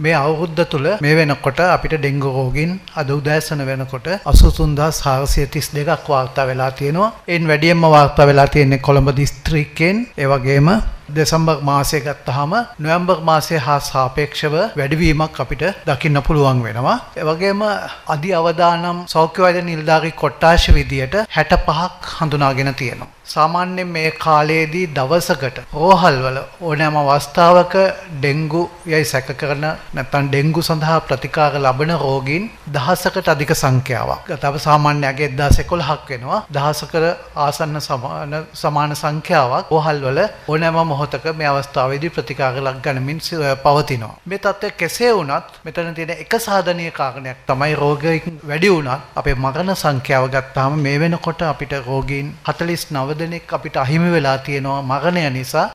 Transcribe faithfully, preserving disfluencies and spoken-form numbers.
මේ අවුරුද්ද තුල මේ වෙනකොට අපිට ඩෙන්ගු රෝගීන් අද උදෑසන වෙනකොට අසූ තුන් හදාස් හාරසිය තිස් දෙකක් වාර්තා වෙලා තියෙනවා. එයින් වැඩියෙන්ම වාර්තා වෙලා තියෙන්නේ කොළඹ දිස්ත්‍රික්කයෙන්. ඒ වගේම දෙසැම්බර් මාසය ගත්තාම නොවැම්බර් මාසය හා සාපේක්ෂව වැඩිවීමක් අපිට දකින්න පුළුවන් වෙනවා. ඒ වගේම අධි අවදානම් සෞඛ්‍ය වෛද්‍ය නිලධාරී කොට්ටාශ විදියට හැට පහක් හඳුනාගෙන තියෙනවා. සාමාන්‍යයෙන් මේ කාලයේදී දවසකට රෝහල්වල ඕනෑම අවස්ථාවක ඩෙන්ගු යයි සැක කරන නැත්නම් ඩෙන්ගු සඳහා ප්‍රතිකාර ලබන රෝගීන් දහසකට අධික සංඛ්‍යාවක්. ගතව සාමාන්‍යයෙන් එක්දාස් එකොළහක් වෙනවා. දහසකට ආසන්න සමාන සමාන සංඛ්‍යාවක් රෝහල්වල ඕනෑම මොහොතක මේ අවස්ථාවේදී ප්‍රතිකාර ලක් ගනිමින් පවතිනවා. මේ තත්ත්වය කෙසේ වුණත් මෙතන තියෙන එක සාධනීය කාරණයක් තමයි රෝගීන් වැඩි වුණත් අපේ මරණ සංඛ්‍යාව ගත්තාම මේ වෙනකොට අපිට රෝගීන් හතළිස් නව දෙනෙක් අපිට අහිමි වෙලා තියෙනවා මරණය නිසා.